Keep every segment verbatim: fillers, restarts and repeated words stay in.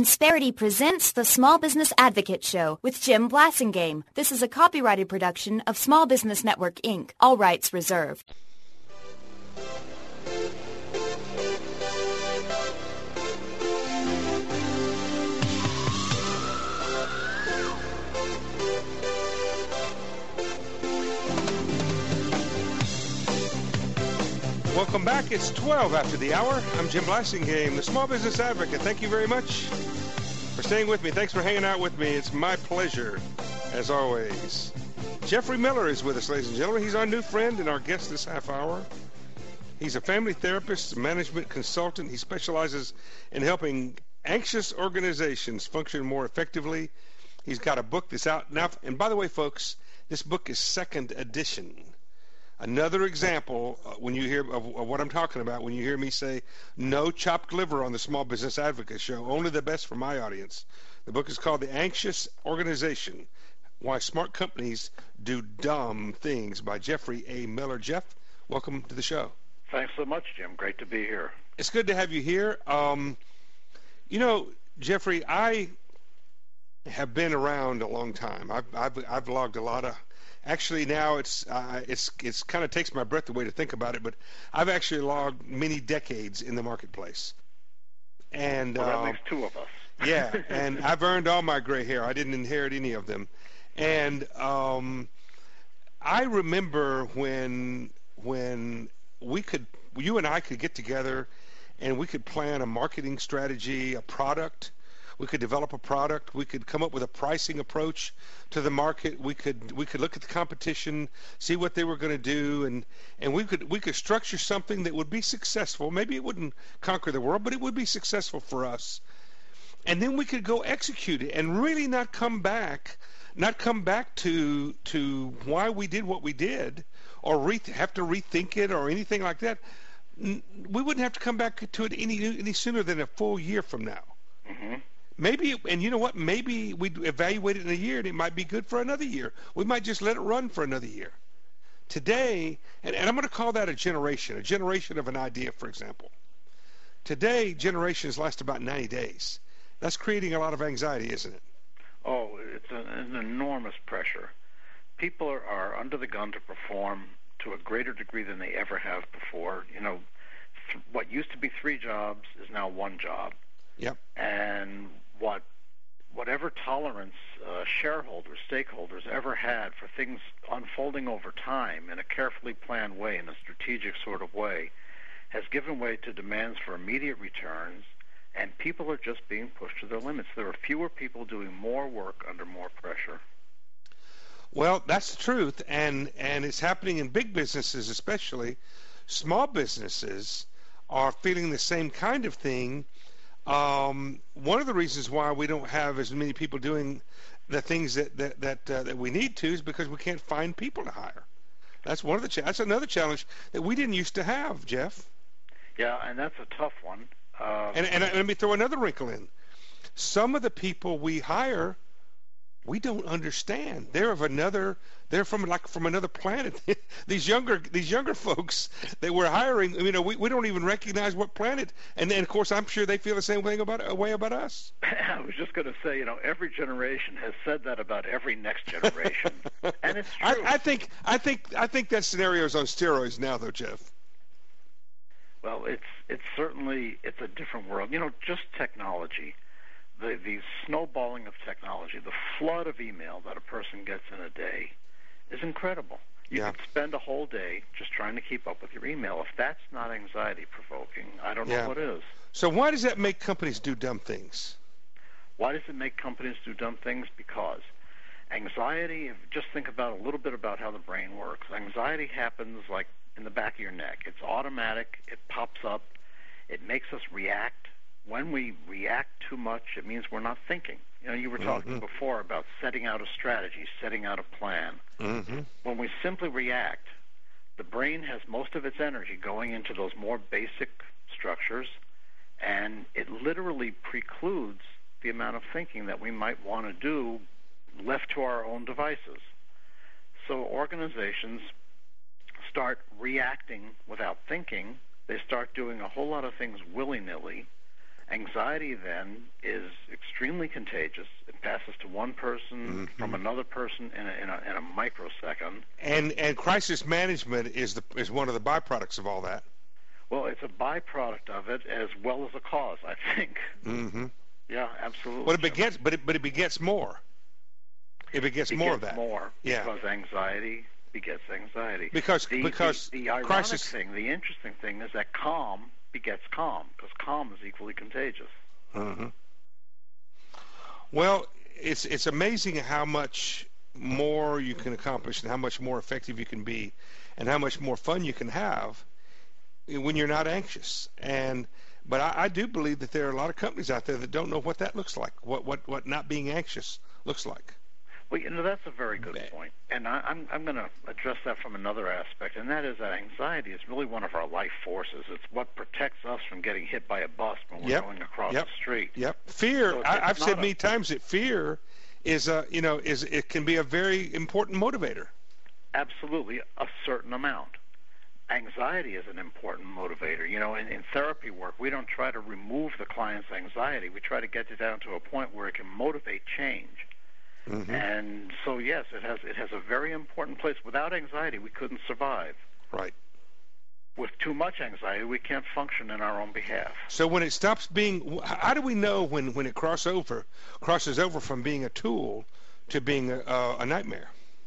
Insperity presents the Small Business Advocate Show with Jim Blasingame. This is a copyrighted production of Small Business Network, Incorporated. All rights reserved. Welcome back. It's twelve after the hour. I'm Jim Blasingame, the Small Business Advocate. Thank you very much for staying with me. Thanks for hanging out with me. It's my pleasure, as always. Jeffrey Miller is with us, ladies and gentlemen. He's our new friend and our guest this half hour. He's a family therapist, management consultant. He specializes in helping anxious organizations function more effectively. He's got a book that's out now. And by the way, folks, this book is second edition. Another example, uh, when you hear of, of what I'm talking about, when you hear me say, no chopped liver on the Small Business Advocate Show, only the best for my audience. The book is called The Anxious Organization, Why Smart Companies Do Dumb Things by Jeffrey A. Miller. Jeff, welcome to the show. Thanks so much, Jim. Great to be here. It's good to have you here. Um, you know, Jeffrey, I have been around a long time. I've, I've, I've logged a lot of Actually, now it's uh, it's it's kind of takes my breath away to think about it, but I've actually logged many decades in the marketplace. And well, that uh, makes two of us. Yeah, and I've earned all my gray hair. I didn't inherit any of them. And um, I remember when when we could, you and I could get together, and we could plan a marketing strategy, a product. We could develop a product. We could come up with a pricing approach to the market. We could we could look at the competition, see what they were going to do, and and we could we could structure something that would be successful. Maybe it wouldn't conquer the world, but it would be successful for us. And then we could go execute it and really not come back, not come back to to why we did what we did, or re- have to rethink it or anything like that. We wouldn't have to come back to it any any sooner than a full year from now. Mm-hmm. Maybe, and you know what, maybe we'd evaluate it in a year and it might be good for another year. We might just let it run for another year. Today, and, and I'm going to call that a generation, a generation of an idea, for example. Today, generations last about ninety days. That's creating a lot of anxiety, isn't it? Oh, it's an, an enormous pressure. People are, are under the gun to perform to a greater degree than they ever have before. You know, th- what used to be three jobs is now one job. Yep. And what, whatever tolerance uh, shareholders, stakeholders ever had for things unfolding over time in a carefully planned way, in a strategic sort of way, has given way to demands for immediate returns, and people are just being pushed to their limits. There are fewer people doing more work under more pressure. Well, that's the truth, and, and it's happening in big businesses especially. Small businesses are feeling the same kind of thing. Um, one of the reasons why we don't have as many people doing the things that that that, uh, that we need to is because we can't find people to hire. That's one of the cha- that's another challenge that we didn't used to have, Jeff. Yeah, and that's a tough one. Uh, and, and and let me throw another wrinkle in. Some of the people we hire, we don't understand. They're of another. They're from like from another planet. these younger these younger folks that we're hiring, you know, we, we don't even recognize what planet. And then, of course, I'm sure they feel the same thing about a way about us. I was just going to say, you know, every generation has said that about every next generation, and it's true. I, I think I think I think that scenario is on steroids now, though, Jeff. Well, it's it's certainly it's a different world. You know, just technology. The, the snowballing of technology, the flood of email that a person gets in a day is incredible. You yeah. could spend a whole day just trying to keep up with your email. If that's not anxiety-provoking, I don't yeah. know what is. So why does that make companies do dumb things? Why does it make companies do dumb things? Because anxiety, if just think about a little bit about how the brain works. Anxiety happens like in the back of your neck. It's automatic. It pops up. It makes us react. When we react too much, it means we're not thinking. You know, you were talking mm-hmm. before about setting out a strategy, setting out a plan. Mm-hmm. When we simply react, the brain has most of its energy going into those more basic structures, and it literally precludes the amount of thinking that we might want to do left to our own devices. So organizations start reacting without thinking. They start doing a whole lot of things willy-nilly. Anxiety then is extremely contagious. It passes to one person mm-hmm. from another person in a, in a, in a microsecond. And and crisis management is the is one of the byproducts of all that. Well, it's a byproduct of it as well as a cause, I think. Mm-hmm. Yeah, absolutely. But it begets, but it but it begets more. It begets it more begets of that. More yeah. Because anxiety begets anxiety. Because the, because the, the ironic crisis thing, the interesting thing is that calm begets calm, because calm is equally contagious. Mm-hmm. Well, it's it's amazing how much more you can accomplish and how much more effective you can be and how much more fun you can have when you're not anxious. And but I, I do believe that there are a lot of companies out there that don't know what that looks like, what what, what not being anxious looks like. Well, you know, that's a very good point. And I, I'm, I'm going to address that from another aspect, and that is that anxiety is really one of our life forces. It's what protects us from getting hit by a bus when we're yep. going across yep. the street. Yep. Fear, so I, I've said a, many times that fear is, a, you know, is it can be a very important motivator. Absolutely, a certain amount. Anxiety is an important motivator. You know, in, in therapy work, we don't try to remove the client's anxiety. We try to get it down to a point where it can motivate change. Mm-hmm. And so, yes, it has it has a very important place. Without anxiety, we couldn't survive. Right. With too much anxiety, we can't function in our own behalf. So when it stops being, how do we know when, when it cross over, crosses over from being a tool to being a, a, a nightmare?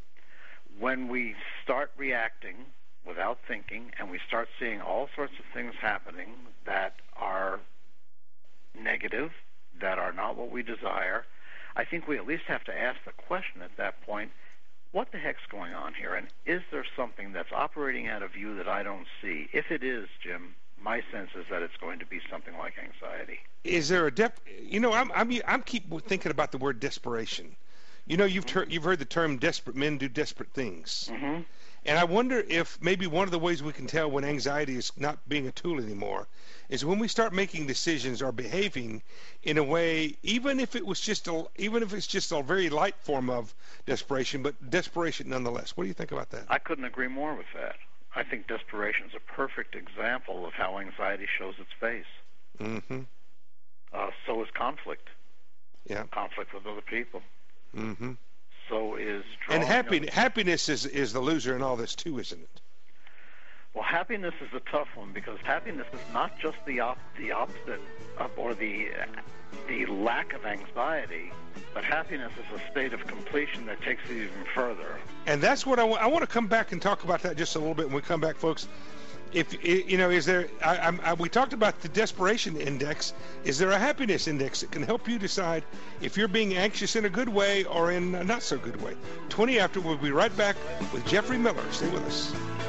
When we start reacting without thinking, and we start seeing all sorts of things happening that are negative, that are not what we desire, I think we at least have to ask the question at that point, what the heck's going on here? And is there something that's operating out of view that I don't see? If it is, Jim, my sense is that it's going to be something like anxiety. Is there a depth? You know, I'm I'm I'm keep thinking about the word desperation. You know, you've ter- you've heard the term desperate men do desperate things. Mm-hmm. And I wonder if maybe one of the ways we can tell when anxiety is not being a tool anymore is when we start making decisions or behaving in a way, even if it was just a, even if it's just a very light form of desperation, but desperation nonetheless. What do you think about that? I couldn't agree more with that. I think desperation is a perfect example of how anxiety shows its face. Mm-hmm. Uh, so is conflict. Yeah. Conflict with other people. Mm-hmm. So is and happy, happiness is, is the loser in all this too, isn't it? Well, happiness is a tough one because happiness is not just the op- the opposite of, or the the lack of anxiety, but happiness is a state of completion that takes it even further. And that's what I, w- I want to come back and talk about that just a little bit when we come back, folks. If you know, is there? I, I, I, we talked about the desperation index. Is there a happiness index that can help you decide if you're being anxious in a good way or in a not so good way? twenty after, we'll be right back with Jeffrey Miller. Stay with us.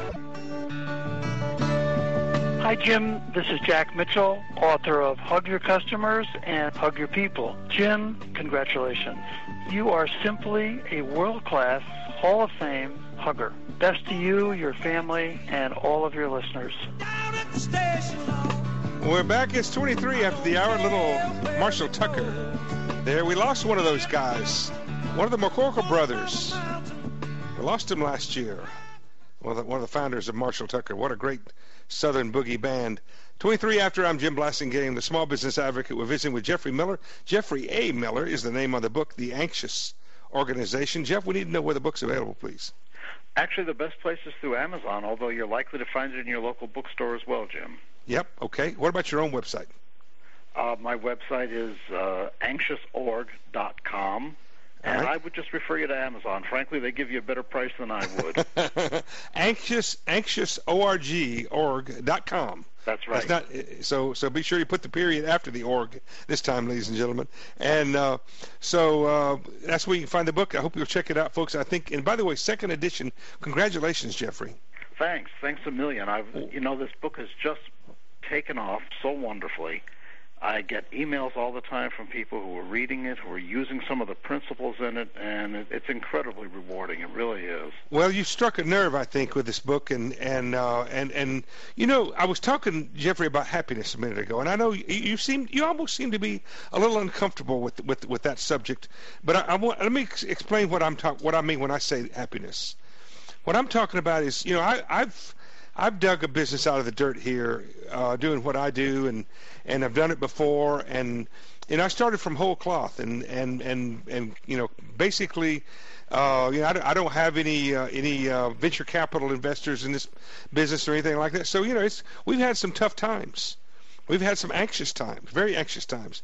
Hi, Jim. This is Jack Mitchell, author of Hug Your Customers and Hug Your People. Jim, congratulations. You are simply a world-class Hall of Fame hugger. Best to you, your family, and all of your listeners. We're back. It's twenty-three after the hour. Little Marshall Tucker. There, we lost one of those guys. One of the McCorkle brothers. We lost him last year. One of the, one of the founders of Marshall Tucker. What a great Southern boogie band. twenty-three after, I'm Jim Blassingame, the Small Business Advocate. We're visiting with Jeffrey Miller. Jeffrey A. Miller is the name of the book, The Anxious Organization. Jeff, we need to know where the book's available, please. Actually, the best place is through Amazon, although you're likely to find it in your local bookstore as well, Jim. Yep, okay. What about your own website? Uh, my website is uh, anxious org dot com, and right. I would just refer you to Amazon. Frankly, they give you a better price than I would. Anxious, anxious org dot com. That's right. That's not, so so be sure you put the period after the org this time, ladies and gentlemen. And uh, so uh, that's where you can find the book. I hope you'll check it out, folks. I think, and by the way, second edition. Congratulations, Jeffrey. Thanks. Thanks a million. I've, you know, this book has just taken off so wonderfully. I get emails all the time from people who are reading it, who are using some of the principles in it, and it, it's incredibly rewarding. It really is. Well, you struck a nerve, I think, with this book, and and uh, and and you know, I was talking, Jeffrey, about happiness a minute ago, and I know you, you seem, you almost seem to be a little uncomfortable with with with that subject. But I, I want let me ex- explain what I'm talk what I mean when I say happiness. What I'm talking about is, you know, I, I've I've dug a business out of the dirt here, uh, doing what I do, and, and I've done it before, and and I started from whole cloth, and and and and you know, basically, uh, you know, I don't, I don't have any uh, any uh, venture capital investors in this business or anything like that. So you know, it's we've had some tough times, we've had some anxious times, very anxious times.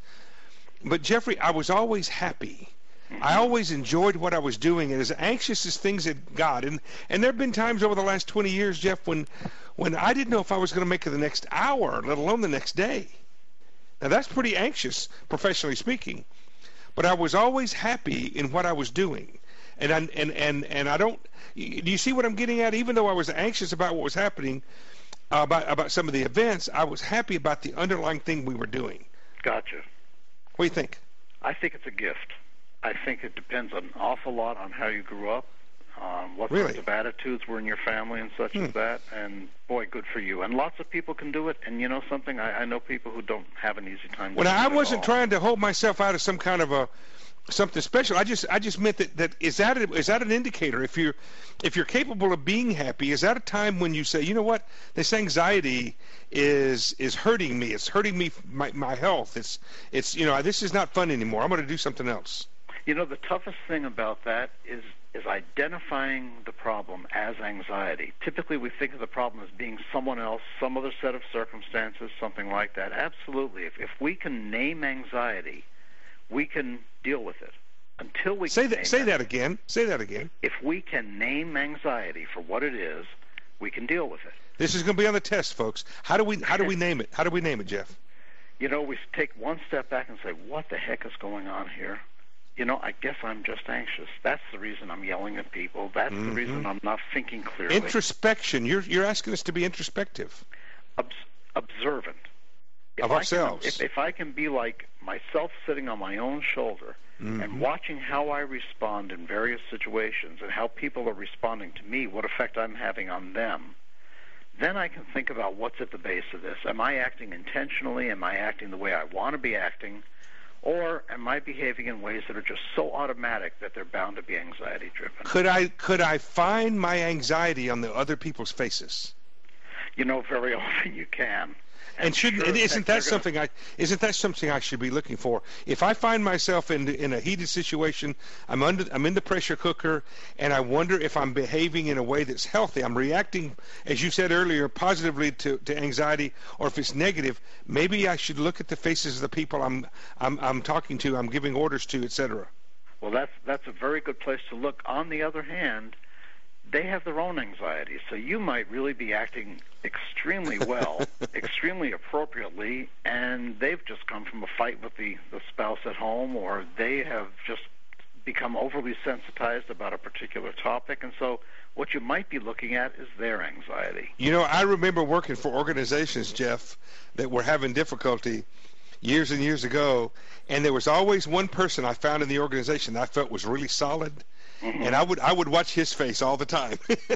But Jeffrey, I was always happy. I always enjoyed what I was doing, and as anxious as things had got, and and there have been times over the last twenty years, Jeff, when when I didn't know if I was going to make it the next hour, let alone the next day. Now that's pretty anxious, professionally speaking, but I was always happy in what I was doing, and I, and and and I don't. Do you see what I'm getting at? Even though I was anxious about what was happening, uh, about about some of the events, I was happy about the underlying thing we were doing. Gotcha. What do you think? I think it's a gift. I think it depends an awful lot on how you grew up, um, what really? sorts of attitudes were in your family and such hmm. as that, and boy, good for you. And lots of people can do it, and you know something, I, I know people who don't have an easy time doing well, it I wasn't at all. trying to hold myself out of some kind of a something special. I just I just meant that, that is that a, is that an indicator? If you're if you're capable of being happy, is that a time when you say, you know what, this anxiety is is hurting me. It's hurting me my my health. It's it's you know this is not fun anymore. I'm going to do something else. You know, the toughest thing about that is is identifying the problem as anxiety. Typically, we think of the problem as being someone else, some other set of circumstances, something like that. Absolutely. If if we can name anxiety, we can deal with it. Until we say can that, name say it, that again. Say that again. If we can name anxiety for what it is, we can deal with it. This is going to be on the test, folks. How do we how do we name it? How do we name it, Jeff? You know, we take one step back and say, what the heck is going on here? You know, I guess I'm just anxious. That's the reason I'm yelling at people. That's mm-hmm. the reason I'm not thinking clearly. Introspection. You're you're asking us to be introspective. Obs- observant. If of I ourselves. Can, if, if I can be like myself sitting on my own shoulder mm-hmm. and watching how I respond in various situations and how people are responding to me, what effect I'm having on them, then I can think about what's at the base of this. Am I acting intentionally? Am I acting the way I want to be acting? Or am I behaving in ways that are just so automatic that they're bound to be anxiety-driven? Could I could I find my anxiety on the other people's faces? You know, very often you can. And, and shouldn't sure, isn't that gonna... something I isn't that something I should be looking for? If I find myself in in a heated situation, I'm under I'm in the pressure cooker, and I wonder if I'm behaving in a way that's healthy. I'm reacting, as you said earlier, positively to, to anxiety, or if it's negative, maybe I should look at the faces of the people I'm I'm I'm talking to, I'm giving orders to, et cetera. Well, that's that's a very good place to look. On the other hand, they have their own anxiety, so you might really be acting extremely well, extremely appropriately, and they've just come from a fight with the, the spouse at home, or they have just become overly sensitized about a particular topic, and so what you might be looking at is their anxiety. You know, I remember working for organizations, Jeff, that were having difficulty years and years ago, and there was always one person I found in the organization that I felt was really solid. Mm-hmm. And I would I would watch his face all the time.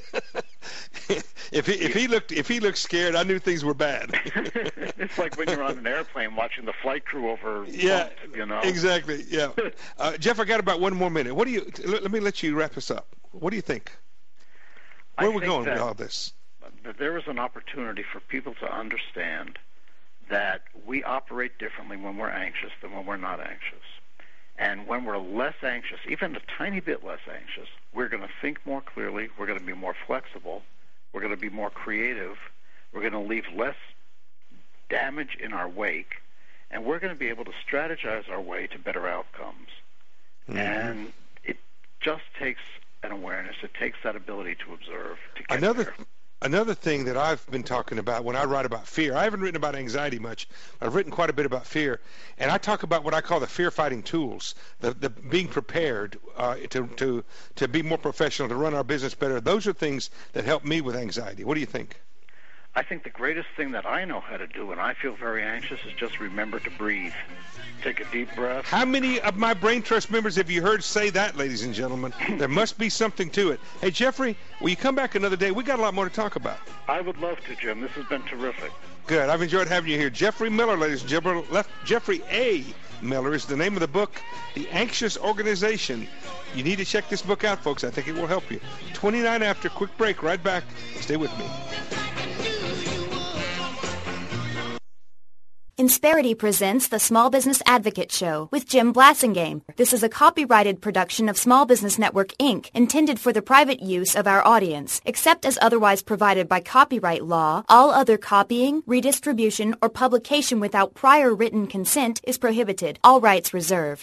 if he if he looked if he looked scared, I knew things were bad. It's like when you're on an airplane watching the flight crew over. Yeah, bump, you know. Exactly. Yeah, uh, Jeff, I got about one more minute. What do you? Let, let me let you wrap us up. What do you think? Where I are we think going with that, all this? That there is an opportunity for people to understand that we operate differently when we're anxious than when we're not anxious. And when we're less anxious, even a tiny bit less anxious, we're going to think more clearly, we're going to be more flexible, we're going to be more creative, we're going to leave less damage in our wake, and we're going to be able to strategize our way to better outcomes. Mm-hmm. And it just takes an awareness. It takes that ability to observe, to get Another there. Another thing that I've been talking about when I write about fear, I haven't written about anxiety much. I've written quite a bit about fear, and I talk about what I call the fear-fighting tools, the, the being prepared uh, to, to, to be more professional, to run our business better. Those are things that help me with anxiety. What do you think? I think the greatest thing that I know how to do when I feel very anxious is just remember to breathe. Take a deep breath. How many of my Brain Trust members have you heard say that, ladies and gentlemen? There must be something to it. Hey, Jeffrey, will you come back another day? We got a lot more to talk about. I would love to, Jim. This has been terrific. Good. I've enjoyed having you here. Jeffrey Miller, ladies and gentlemen. Left Jeffrey A. Miller is the name of the book, The Anxious Organization. You need to check this book out, folks. I think it will help you. twenty-nine after. Quick break. Right back. Stay with me. Insperity presents the Small Business Advocate Show with Jim Blasingame. This is a copyrighted production of Small Business Network, Incorporated, intended for the private use of our audience. Except as otherwise provided by copyright law, all other copying, redistribution, or publication without prior written consent is prohibited. All rights reserved.